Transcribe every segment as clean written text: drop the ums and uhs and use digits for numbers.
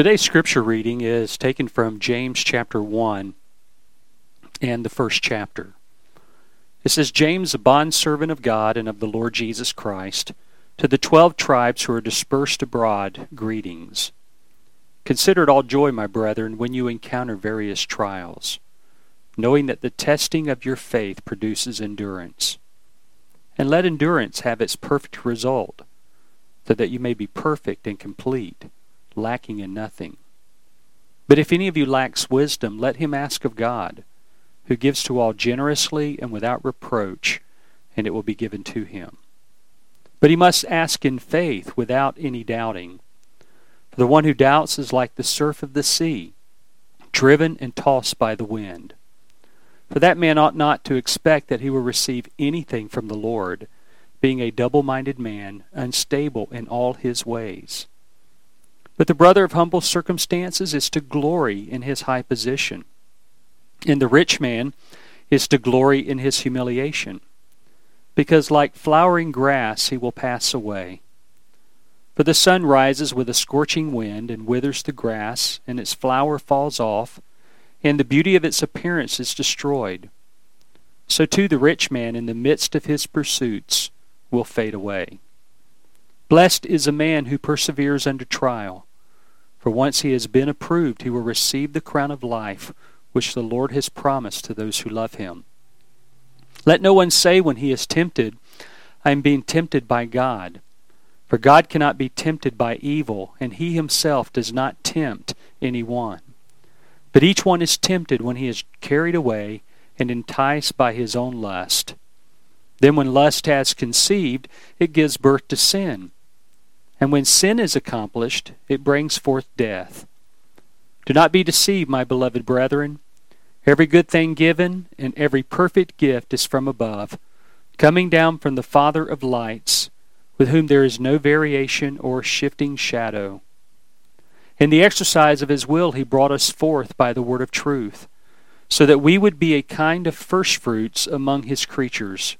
Today's scripture reading is taken from James chapter 1 and the first chapter. It says, James, a bondservant of God and of the Lord Jesus Christ, to the 12 tribes who are dispersed abroad, greetings. Consider it all joy, my brethren, when you encounter various trials, knowing that the testing of your faith produces endurance. And let endurance have its perfect result, so that you may be perfect and complete, lacking in nothing. But if any of you lacks wisdom, let him ask of God, who gives to all generously and without reproach, and it will be given to him. But he must ask in faith, without any doubting. For the one who doubts is like the surf of the sea, driven and tossed by the wind. For that man ought not to expect that he will receive anything from the Lord, being a double-minded man, unstable in all his ways. But the brother of humble circumstances is to glory in his high position, and the rich man is to glory in his humiliation, because like flowering grass he will pass away. For the sun rises with a scorching wind and withers the grass, and its flower falls off, and the beauty of its appearance is destroyed. So too the rich man in the midst of his pursuits will fade away. Blessed is a man who perseveres under trial, for once he has been approved, he will receive the crown of life which the Lord has promised to those who love him. Let no one say when he is tempted, I am being tempted by God. For God cannot be tempted by evil, and he himself does not tempt anyone. But each one is tempted when he is carried away and enticed by his own lust. Then when lust has conceived, it gives birth to sin. And when sin is accomplished, it brings forth death. Do not be deceived, my beloved brethren. Every good thing given and every perfect gift is from above, coming down from the Father of lights, with whom there is no variation or shifting shadow. In the exercise of his will he brought us forth by the word of truth, so that we would be a kind of firstfruits among his creatures.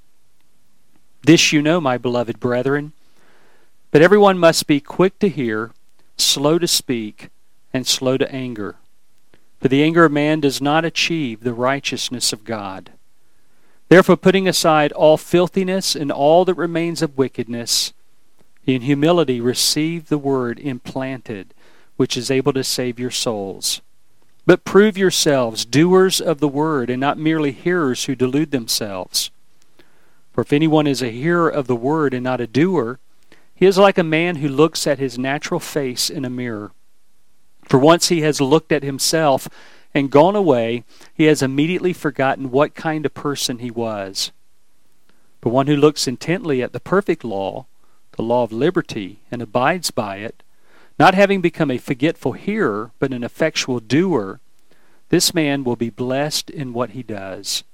This you know, my beloved brethren, but everyone must be quick to hear, slow to speak, and slow to anger. For the anger of man does not achieve the righteousness of God. Therefore, putting aside all filthiness and all that remains of wickedness, in humility receive the word implanted, which is able to save your souls. But prove yourselves doers of the word, and not merely hearers who delude themselves. For if anyone is a hearer of the word and not a doer, he is like a man who looks at his natural face in a mirror. For once he has looked at himself and gone away, he has immediately forgotten what kind of person he was. But one who looks intently at the perfect law, the law of liberty, and abides by it, not having become a forgetful hearer, but an effectual doer, this man will be blessed in what he does.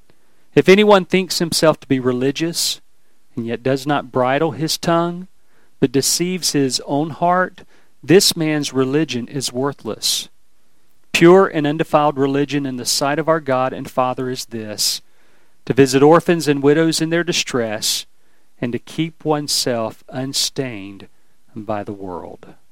If anyone thinks himself to be religious, and yet does not bridle his tongue, but deceives his own heart, this man's religion is worthless. Pure and undefiled religion in the sight of our God and Father is this, to visit orphans and widows in their distress, and to keep oneself unstained by the world.